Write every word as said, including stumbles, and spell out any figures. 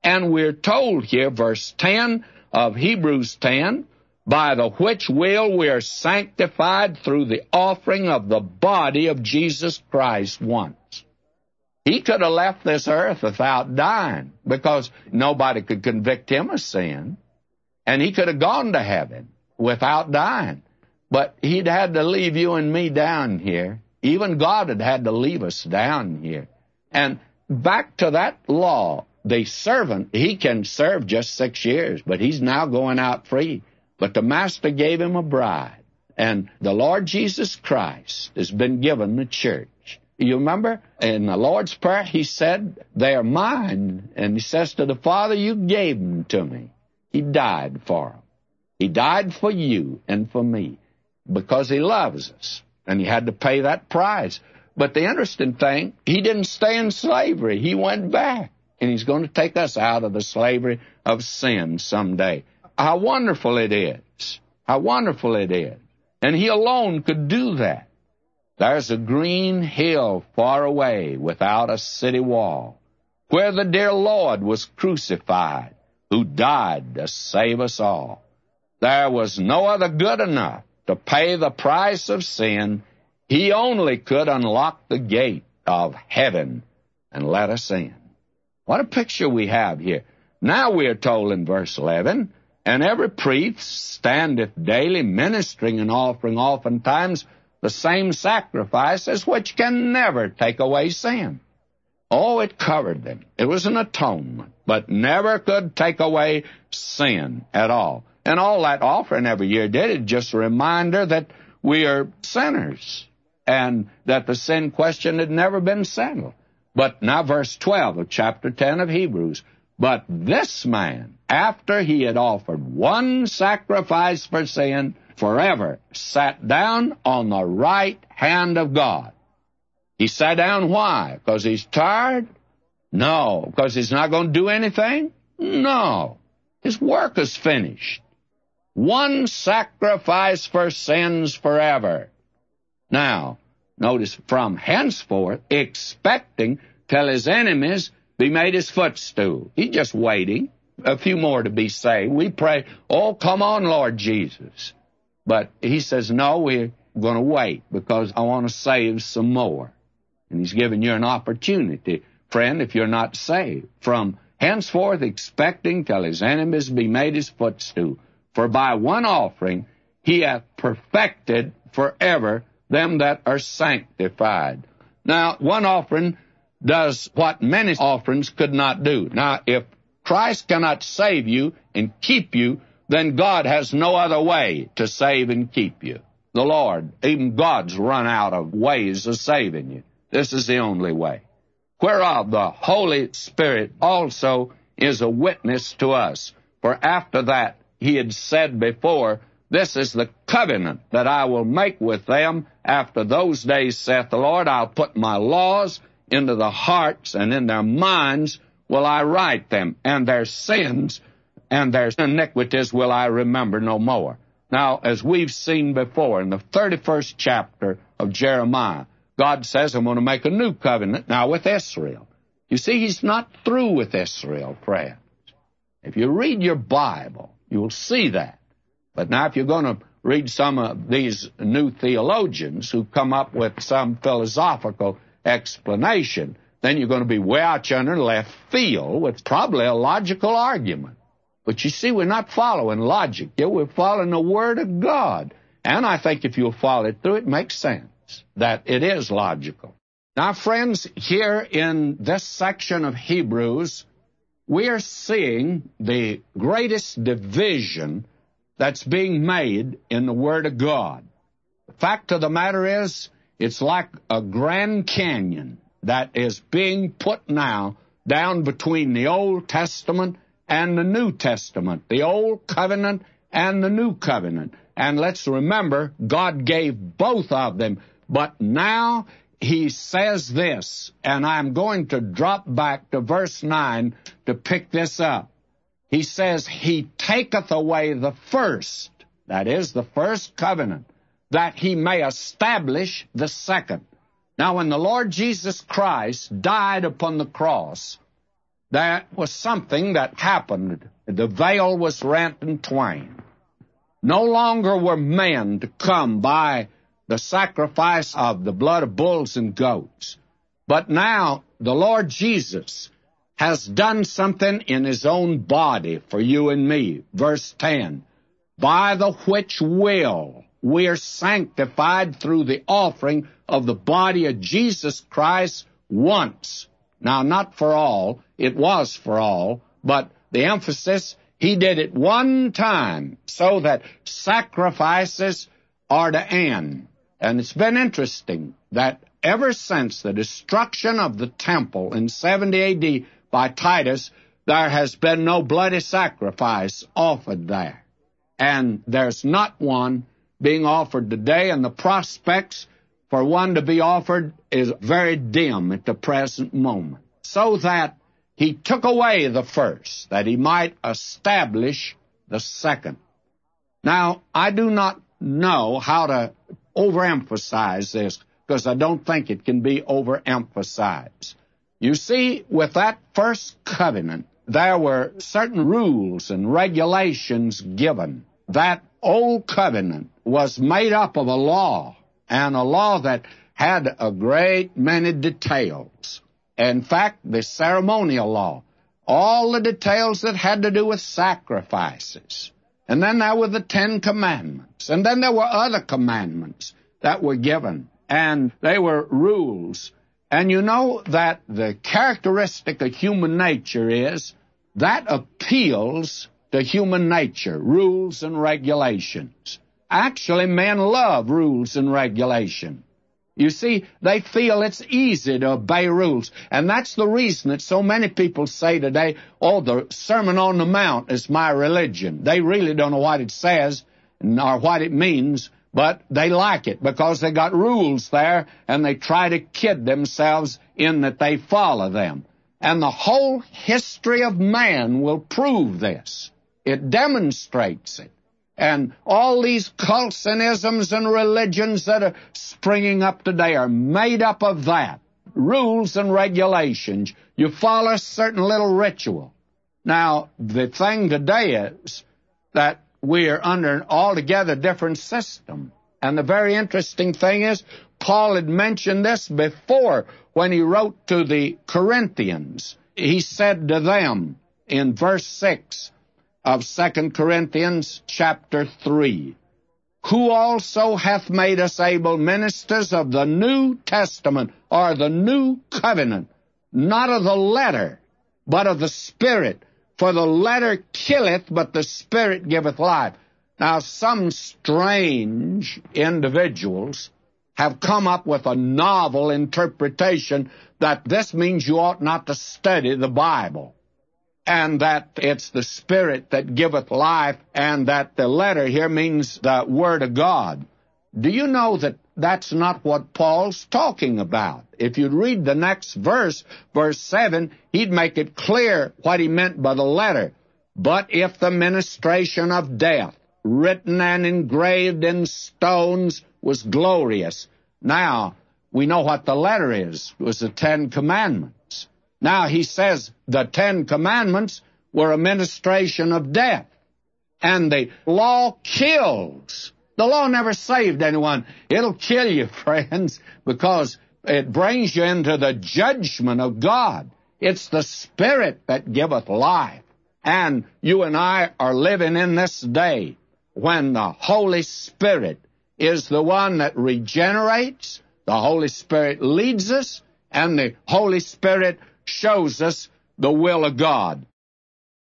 And we're told here, verse ten of Hebrews ten, by the which will we are sanctified through the offering of the body of Jesus Christ once. He could have left this earth without dying, because nobody could convict him of sin. And he could have gone to heaven without dying. But he'd had to leave you and me down here. Even God had had to leave us down here. And back to that law, the servant, he can serve just six years, but he's now going out free. But the master gave him a bride, and the Lord Jesus Christ has been given the church. You remember in the Lord's Prayer, he said, they are mine. And he says to the Father, you gave them to me. He died for them. He died for you and for me because he loves us, and he had to pay that price. But the interesting thing, he didn't stay in slavery. He went back, and he's going to take us out of the slavery of sin someday. How wonderful it is. How wonderful it is. And he alone could do that. There's a green hill far away without a city wall, where the dear Lord was crucified, who died to save us all. There was no other good enough to pay the price of sin. He only could unlock the gate of heaven and let us in. What a picture we have here. Now we are told in verse eleven, and every priest standeth daily ministering and offering oftentimes the same sacrifices which can never take away sin. Oh, it covered them. It was an atonement, but never could take away sin at all. And all that offering every year did, it just a reminder that we are sinners and that the sin question had never been settled. But now verse twelve of chapter ten of Hebrews, but this man, after he had offered one sacrifice for sin forever, sat down on the right hand of God. He sat down why? Because he's tired? No. Because he's not going to do anything? No. His work is finished. One sacrifice for sins forever. Now, notice, from henceforth, expecting till his enemies be made his footstool. He's just waiting. A few more to be saved. We pray, oh, come on, Lord Jesus. But he says, no, we're going to wait because I want to save some more. And he's giving you an opportunity, friend, if you're not saved. From henceforth expecting till his enemies be made his footstool. For by one offering he hath perfected forever them that are sanctified. Now, one offering does what many offerings could not do. Now, if Christ cannot save you and keep you, then God has no other way to save and keep you. The Lord, even God's run out of ways of saving you. This is the only way. Whereof the Holy Spirit also is a witness to us. For after that he had said before, this is the covenant that I will make with them after those days, saith the Lord. I'll put my laws into the hearts, and in their minds will I write them, and their sins and their iniquities will I remember no more. Now, as we've seen before in the thirty-first chapter of Jeremiah, God says, I'm going to make a new covenant now with Israel. You see, he's not through with Israel, friends. If you read your Bible, you'll see that. But now if you're going to read some of these new theologians who come up with some philosophical explanation, then you're going to be way out yonder left field with probably a logical argument. But you see, we're not following logic here. We're following the Word of God. And I think if you'll follow it through, it makes sense that it is logical. Now, friends, here in this section of Hebrews, we are seeing the greatest division that's being made in the Word of God. The fact of the matter is, it's like a Grand Canyon that is being put now down between the Old Testament and the New Testament, the Old Covenant and the New Covenant. And let's remember, God gave both of them. But now he says this, and I'm going to drop back to verse nine to pick this up. He says, he taketh away the first, that is, the first covenant, that he may establish the second. Now, when the Lord Jesus Christ died upon the cross, there was something that happened. The veil was rent in twain. No longer were men to come by the sacrifice of the blood of bulls and goats. But now the Lord Jesus has done something in his own body for you and me. Verse ten, by the which will we are sanctified through the offering of the body of Jesus Christ once. Now, not for all. It was for all. But the emphasis, he did it one time so that sacrifices are to end. And it's been interesting that ever since the destruction of the temple in seventy A D by Titus, there has been no bloody sacrifice offered there. And there's not one being offered today, and the prospects for one to be offered is very dim at the present moment. So that he took away the first, that he might establish the second. Now, I do not know how to overemphasize this, because I don't think it can be overemphasized. You see, with that first covenant, there were certain rules and regulations given. That old covenant was made up of a law, and a law that had a great many details. In fact, the ceremonial law, all the details that had to do with sacrifices. And then there were the Ten Commandments. And then there were other commandments that were given. And they were rules. And you know that the characteristic of human nature is that appeals to human nature, rules and regulations. Actually, men love rules and regulations. You see, they feel it's easy to obey rules. And that's the reason that so many people say today, oh, the Sermon on the Mount is my religion. They really don't know what it says or what it means, but they like it because they got rules there, and they try to kid themselves in that they follow them. And the whole history of man will prove this. It demonstrates it. And all these cults and isms and religions that are springing up today are made up of that. Rules and regulations. You follow a certain little ritual. Now, the thing today is that we are under an altogether different system. And the very interesting thing is, Paul had mentioned this before when he wrote to the Corinthians. He said to them in verse six of Second Corinthians chapter three, who also hath made us able ministers of the New Testament, or the New Covenant, not of the letter, but of the Spirit. For the letter killeth, but the Spirit giveth life. Now, some strange individuals have come up with a novel interpretation that this means you ought not to study the Bible, and that it's the Spirit that giveth life, and that the letter here means the Word of God. Do you know that that's not what Paul's talking about? If you'd read the next verse, verse seven, he'd make it clear what he meant by the letter. But if the ministration of death, written and engraved in stones, was glorious. Now, we know what the letter is. It was the Ten Commandments. Now, he says the Ten Commandments were a ministration of death. And the law kills. The law never saved anyone. It'll kill you, friends, because it brings you into the judgment of God. It's the Spirit that giveth life. And you and I are living in this day when the Holy Spirit is the one that regenerates, the Holy Spirit leads us, and the Holy Spirit shows us the will of God.